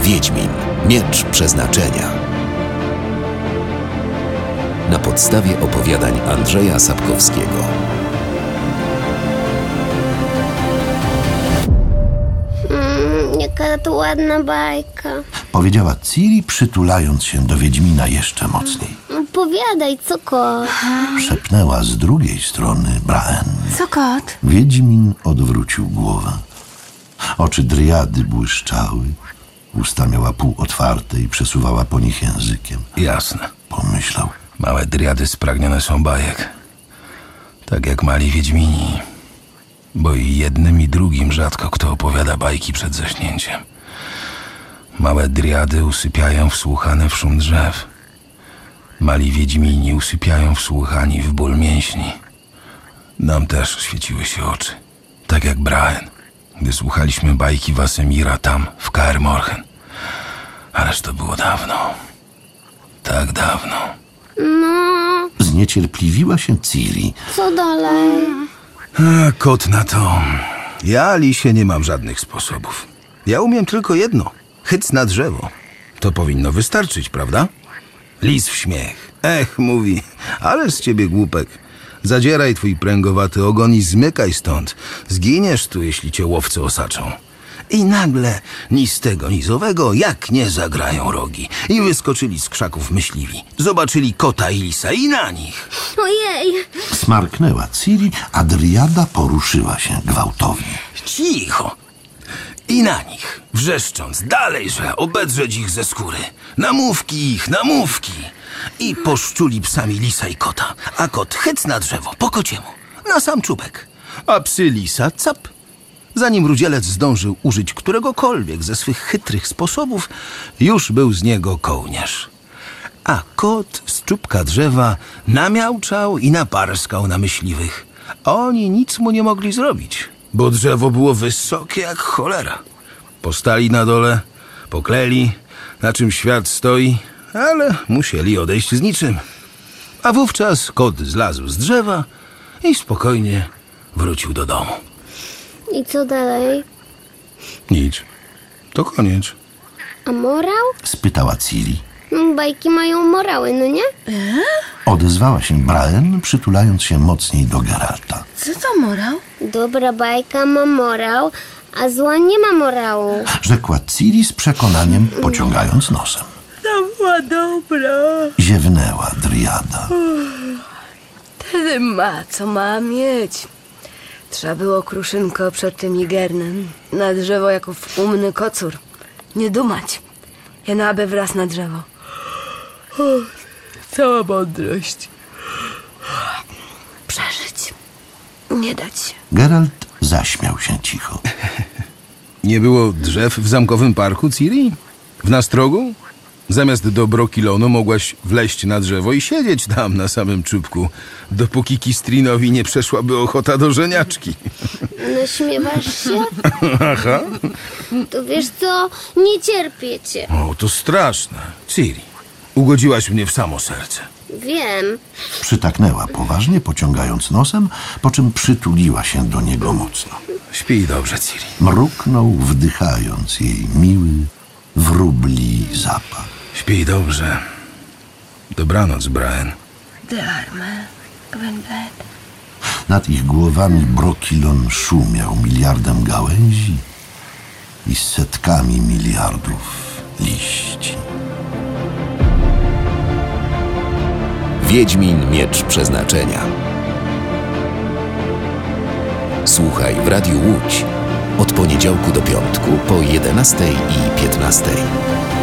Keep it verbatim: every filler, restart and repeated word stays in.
Wiedźmin. Miecz Przeznaczenia. Na podstawie opowiadań Andrzeja Sapkowskiego. Mm, jaka to ładna bajka. Powiedziała Ciri, przytulając się do Wiedźmina jeszcze mocniej. Opowiadaj, co kot? Szepnęła z drugiej strony Braen. Co kot? Wiedźmin odwrócił głowę. Oczy dryady błyszczały. Usta miała pół otwarte i przesuwała po nich językiem. Jasne. Pomyślał. Małe driady spragnione są bajek. Tak jak mali wiedźmini. Bo i jednym i drugim rzadko kto opowiada bajki przed zaśnięciem. Małe driady usypiają wsłuchane w szum drzew. Mali wiedźmini usypiają wsłuchani w ból mięśni. Nam też świeciły się oczy. Tak jak Braen, gdy słuchaliśmy bajki Wasemira tam, w Kaer Morhen. Ależ to było dawno. Tak dawno. No, Zniecierpliwiła się Ciri. co dalej? A, kot na to. Ja, Lisie, nie mam żadnych sposobów. Ja umiem tylko jedno. Chyc na drzewo. To powinno wystarczyć, prawda? Lis w śmiech. Ech, mówi, ależ z ciebie głupek. Zadzieraj twój pręgowaty ogon i zmykaj stąd. Zginiesz tu, jeśli cię łowcy osaczą. I nagle, ni z tego, ni z owego, jak nie zagrają rogi. I wyskoczyli z krzaków myśliwi. Zobaczyli kota i lisa i na nich. Ojej, Smarknęła Ciri, a dryada poruszyła się gwałtownie. Cicho. I na nich, wrzeszcząc, dalejże, obedrzeć ich ze skóry. Namówki ich, namówki. I poszczuli psami lisa i kota. A kot chyc na drzewo, po kociemu, na sam czubek. A psy lisa cap. Zanim rudzielec zdążył użyć któregokolwiek ze swych chytrych sposobów, już był z niego kołnierz. A kot z czubka drzewa namiauczał i naparskał na myśliwych. A oni nic mu nie mogli zrobić, bo drzewo było wysokie jak cholera. Postali na dole, pokleli, na czym świat stoi, ale musieli odejść z niczym. A wówczas kot zlazł z drzewa i spokojnie wrócił do domu. i co dalej? Nic. To koniec. A morał? Spytała Ciri. Mm, Bajki mają morały, no nie? Odezwała się Braen, przytulając się mocniej do Geralta. Co to morał? Dobra bajka ma morał, a zła nie ma morału. Rzekła Ciri z przekonaniem, pociągając nosem. To była dobra. Ziewnęła dryada. Wtedy ma, co ma mieć. Trzeba było, Kruszynko, przed tym Igernem na drzewo jako umny kocur. Nie dumać. Jeno aby wraz na drzewo. O, cała mądrość. Przeżyć. Nie dać się. Geralt zaśmiał się cicho. Nie było drzew w zamkowym parku, Ciri? W Nastrogu? Zamiast do Brokilonu mogłaś wleźć na drzewo i siedzieć tam na samym czubku, dopóki Kistrinowi nie przeszłaby ochota do żeniaczki. Naśmiewasz się? Aha. To wiesz co? Nie cierpię cię. O, to straszne. Ciri, ugodziłaś mnie w samo serce. Wiem. Przytaknęła poważnie, pociągając nosem, po czym przytuliła się do niego mocno. Śpij dobrze, Ciri. Mruknął, wdychając jej miły, wróbli zapach. Śpij dobrze. Dobranoc, Braen. Darme. Gwynblet. Nad ich głowami Brokilon szumiał miliardem gałęzi i setkami miliardów liści. Wiedźmin. Miecz Przeznaczenia. Słuchaj w Radiu Łódź od poniedziałku do piątku po jedenastej i piętnastej.